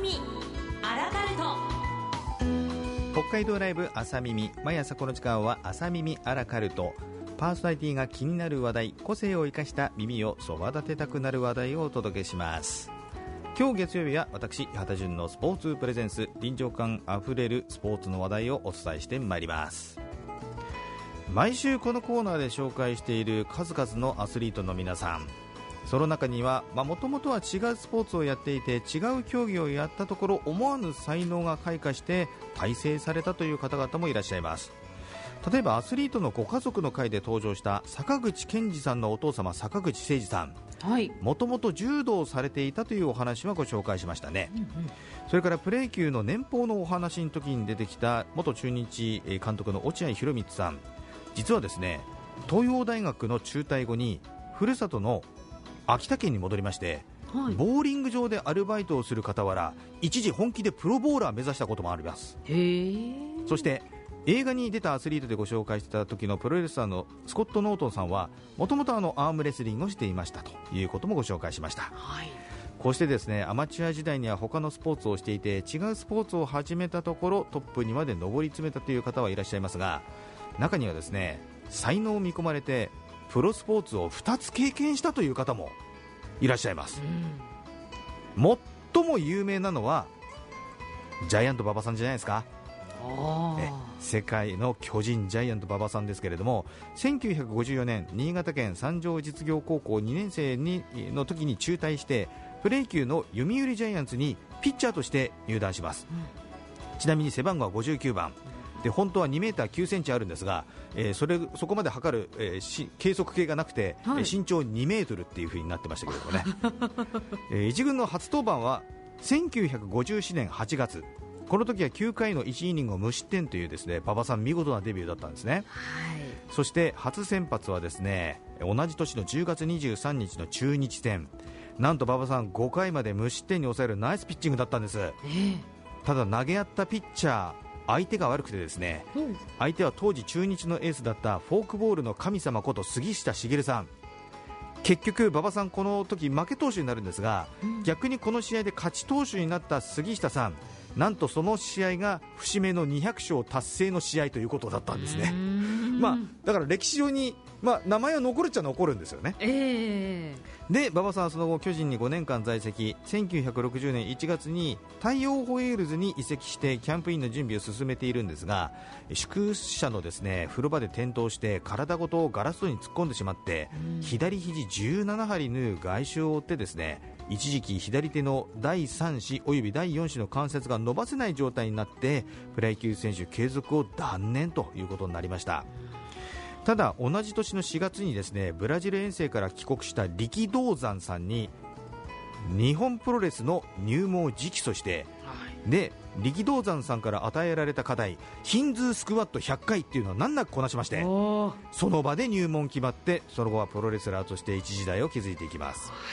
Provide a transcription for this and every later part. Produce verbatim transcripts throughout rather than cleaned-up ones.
耳アラカルト。 北海道ライブ朝耳、毎朝この時間は朝耳アラカルト。パーソナリティが気になる話題、個性を生かした耳をそば立てたくなる話題をお届けします。今日月曜日は私八幡潤のスポーツプレゼンス、臨場感あふれるスポーツの話題をお伝えしてまいります。毎週このコーナーで紹介している数々のアスリートの皆さん、その中にはもともとは違うスポーツをやっていて違う競技をやったところ思わぬ才能が開花して大成されたという方々もいらっしゃいます。例えばアスリートのご家族の会で登場した坂口健二さんのお父様坂口誠二さん、もともと柔道をされていたというお話はご紹介しましたね、うんうん、それからプロ野球の年俸のお話の時に出てきた元中日監督の落合博満さん、実はですね東洋大学の中退後にふるさとの秋田県に戻りまして、はい、ボーリング場でアルバイトをする傍ら一時本気でプロボーラーを目指したこともあります。へー。そして映画に出たアスリートでご紹介していた時のプロレスラーのスコット・ノートンさんはもともとアームレスリングをしていましたということもご紹介しました、はい、こうしてですねアマチュア時代には他のスポーツをしていて違うスポーツを始めたところトップにまで上り詰めたという方はいらっしゃいますが、中にはですね才能を見込まれてプロスポーツをふたつ経験したという方もいらっしゃいます、うん、最も有名なのはジャイアント馬場さんじゃないですか。え世界の巨人ジャイアント馬場さんですけれども、せんきゅうひゃくごじゅうよねん新潟県三条実業高校にねん生にの時に中退してプロ野球の読売ジャイアンツにピッチャーとして入団します、うん、ちなみに背番号はごじゅうきゅうばんで、本当はにメーターきゅうセンチあるんですが、えー、それそこまで測る、えー、計測計がなくて、はい、身長にメートルっていう風になってましたけれどもね、えー、一軍の初登板はせんきゅうひゃくごじゅうななねんはちがつ、この時はきゅうかいのいちイニングを無失点というですね馬場さん見事なデビューだったんですね、はい、そして初先発はですね同じ年のじゅうがつにじゅうさんにちの中日戦、なんと馬場さんごかいまで無失点に抑えるナイスピッチングだったんです、えー、ただ投げ合ったピッチャー相手が悪くてですね、うん、相手は当時中日のエースだったフォークボールの神様こと杉下茂さん。結局馬場さんこの時負け投手になるんですが、うん、逆にこの試合で勝ち投手になった杉下さん、なんとその試合が節目のにひゃくしょう達成の試合ということだったんですね。まあ、だから歴史上に、まあ、名前は残るっちゃ残るんですよね、えー、で馬場さんはその後巨人にごねんかん在籍、せんきゅうひゃくろくじゅうねんいちがつに太陽ホエールズに移籍してキャンプインの準備を進めているんですが、宿舎のですね風呂場で転倒して体ごとガラス戸に突っ込んでしまって、左肘じゅうななはり縫う外傷を負ってですね、一時期左手のだいさん子およびだいよん子の関節が伸ばせない状態になってプロ野球選手継続を断念ということになりました。ただ同じ年のしがつにですねブラジル遠征から帰国した力道山さんに日本プロレスの入門を直訴して、はい、で力道山さんから与えられた課題ヒンズースクワットひゃっかいっていうのを難なくこなしまして、その場で入門決まって、その後はプロレスラーとして一時代を築いていきます、はい、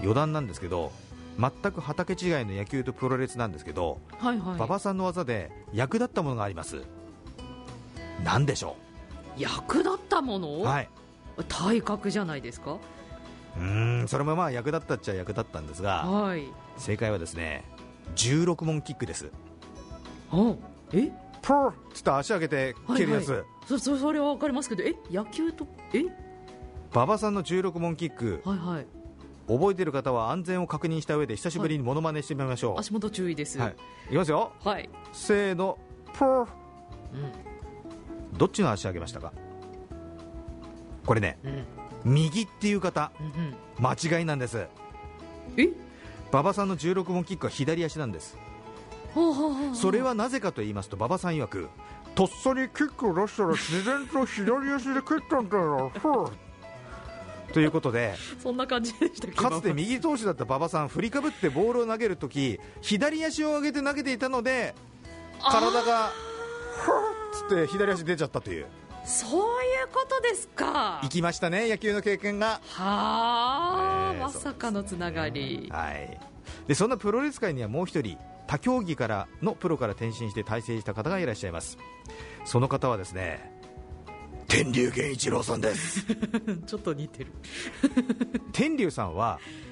余談なんですけど全く畑違いの野球とプロレスなんですけど、はいはい、馬場さんの技で役立ったものがあります。何でしょう。 役立ったもの、はい、体格じゃないですか。 うーん、それもまあ役立ったっちゃ役立ったんですが、はい、正解はですねじゅうろくもんキックです。 あえプーつって足上げて蹴るやつ、はいはい、 そ, そ, それは分かりますけど、え野球とえ馬場さんのじゅうろくもんキック、はいはい、覚えている方は安全を確認した上で久しぶりにモノマネしてみましょう、はい、 足元注意です、はい、 いきますよ、はい、せーのプー、うん、どっちの足上げましたか。これね、うん、右っていう方、うんうん、間違いなんです。え馬場さんのじゅうろくもんキックは左足なんです。はあはあ、それはなぜかと言いますと、馬場さん曰くとっさにキックを出したら自然と左足で蹴ったんだよということでそんな感じでしたっけ。 かつて右投手だった馬場さん、振りかぶってボールを投げるとき左足を上げて投げていたので体がふーっつって左足出ちゃったという、 そういうことですか。 行きましたね、野球の経験が。 はあ、えー、まさかのつながり、 はい、でそんなプロレス界にはもう一人他競技からのプロから転身して大成した方がいらっしゃいます。その方はですね天竜源一郎さんですちょっと似てる天竜さんは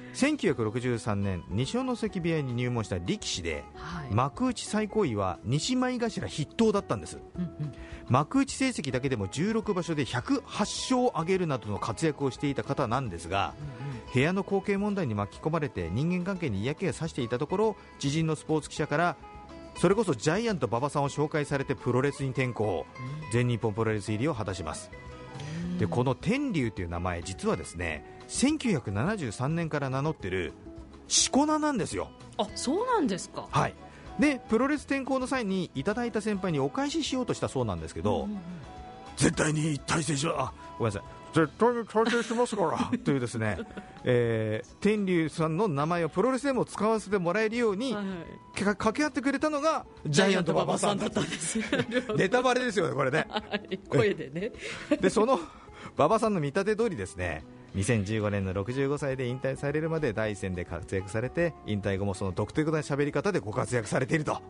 せんきゅうひゃくろくじゅうさんねん二所ノ関部屋に入門した力士で、はい、幕内最高位は西前頭筆頭だったんです、うんうん、幕内成績だけでもじゅうろくばしょでひゃくはちしょうを挙げるなどの活躍をしていた方なんですが、うんうん、部屋の後継問題に巻き込まれて人間関係に嫌気がさしていたところ、知人のスポーツ記者からそれこそジャイアント馬場さんを紹介されてプロレスに転向、うん、全日本プロレス入りを果たします。でこの天竜という名前、実はですねせんきゅうひゃくななじゅうさんねんから名乗ってるしこ名なんですよ。 あ、そうなんですか。 はい。でプロレス転向の際にいただいた先輩にお返ししようとしたそうなんですけど、うんうんうん、絶対に対戦しよう、あ、ごめんなさい、絶対に対戦しますからというですね、えー、天竜さんの名前をプロレスでも使わせてもらえるように、はいはい、掛け合ってくれたのがジャイアント馬場さんだったんですネタバレですよねこれね、 はい、声でねでその馬場さんの見立て通りですね、にせんじゅうごねんのろくじゅうごさいで引退されるまで第一線で活躍されて、引退後もその独特な喋り方でご活躍されていると、はい、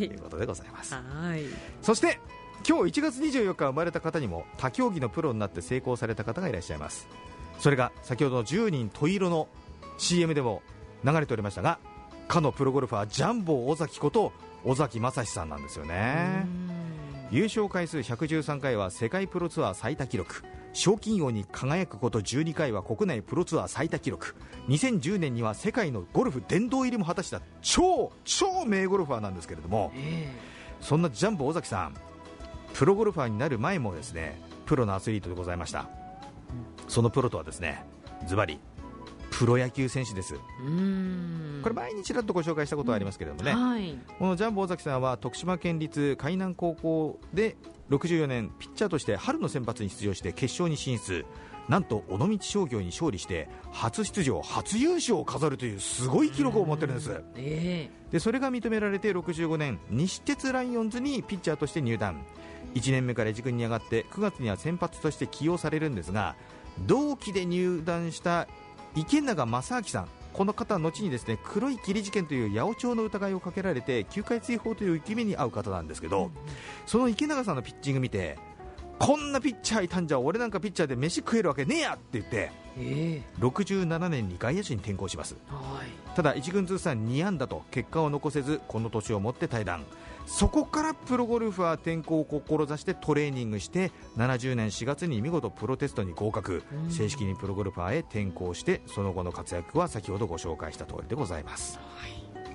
いうことでございます。はい。そして今日いちがつにじゅうよっか生まれた方にも他競技のプロになって成功された方がいらっしゃいます。それが先ほどのじゅうにん十色の シーエム でも流れておりましたが、かのプロゴルファージャンボ尾崎こと尾崎正史さんなんですよね。優勝回数ひゃくじゅうさんかいは世界プロツアー最多記録、賞金王に輝くことじゅうにかいは国内プロツアー最多記録、にせんじゅうねんには世界のゴルフ殿堂入りも果たした超超名ゴルファーなんですけれども、えー、そんなジャンボ尾崎さん、プロゴルファーになる前もですねプロのアスリートでございました。そのプロとはですね、ズバリプロ野球選手です。うーん、これ毎日ちらっとご紹介したことはありますけれどもね、はい、このジャンボ尾崎さんは徳島県立海南高校でろくじゅうよねんピッチャーとして春の選抜に出場して決勝に進出、なんと尾道商業に勝利して初出場初優勝を飾るというすごい記録を持ってるんです、えー、でそれが認められてろくじゅうごねん西鉄ライオンズにピッチャーとして入団、いちねんめからいち軍に上がってくがつには先発として起用されるんですが、同期で入団した池永正明さん、この方は後にですね黒い霧事件という八百長の疑いをかけられてきゅうかい追放という受け身に遭う方なんですけど、うん、その池永さんのピッチング見て、こんなピッチャーいたんじゃ俺なんかピッチャーで飯食えるわけねえやって言って、えー、ろくじゅうななねんに外野手に転向します。はい、ただいち軍通算に安打と結果を残せずこの年をもって退団、そこからプロゴルファー転向を志してトレーニングしてななじゅうねんしがつに見事プロテストに合格、うん、正式にプロゴルファーへ転向してその後の活躍は先ほどご紹介した通りでございます。はい、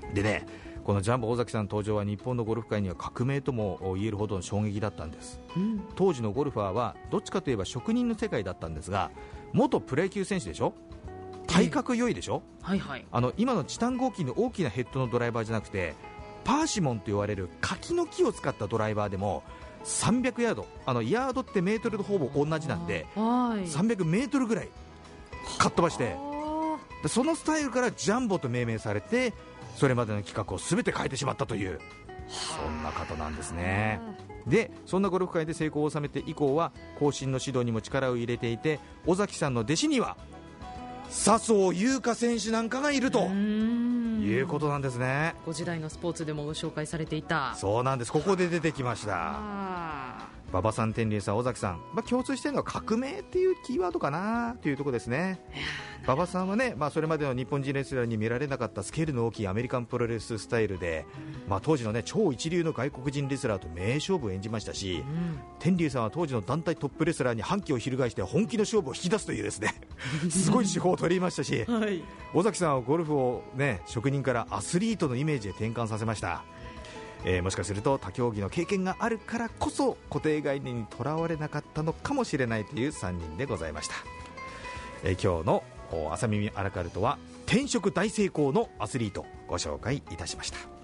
でね、このジャンボ尾崎さんの登場は日本のゴルフ界には革命とも言えるほどの衝撃だったんです、うん、当時のゴルファーはどっちかといえば職人の世界だったんですが、元プロ野球選手でしょ、体格良いでしょ、えーはいはい、あの今のチタン合金の大きなヘッドのドライバーじゃなくてパーシモンと言われる柿の木を使ったドライバーでもさんびゃくヤード、あのヤードってメートルとほぼ同じなんでさんびゃくメートルぐらいかっ飛ばして、そのスタイルからジャンボと命名されてそれまでの企画を全て変えてしまったというそんな方なんですね。でそんなゴルフ界で成功を収めて以降は後進の指導にも力を入れていて、尾崎さんの弟子には笹生優花選手なんかがいるということなんですね。 ご時代のスポーツでもご紹介されていた。 そうなんです、ここで出てきました。馬場さん、天竜さん、尾崎さん、まあ、共通しているのは革命っていうキーワードかなというところですね。馬場さんはね、まあ、それまでの日本人レスラーに見られなかったスケールの大きいアメリカンプロレススタイルで、まあ、当時の、ね、超一流の外国人レスラーと名勝負を演じましたし、うん、天竜さんは当時の団体トップレスラーに反旗を翻して本気の勝負を引き出すというですねすごい手法を取りましたし、はい、尾崎さんはゴルフを、ね、職人からアスリートのイメージへ転換させました。えー、もしかすると他競技の経験があるからこそ固定概念にとらわれなかったのかもしれないというさんにんでございました。えー、今日の朝耳アラカルトは転職大成功のアスリートご紹介いたしました。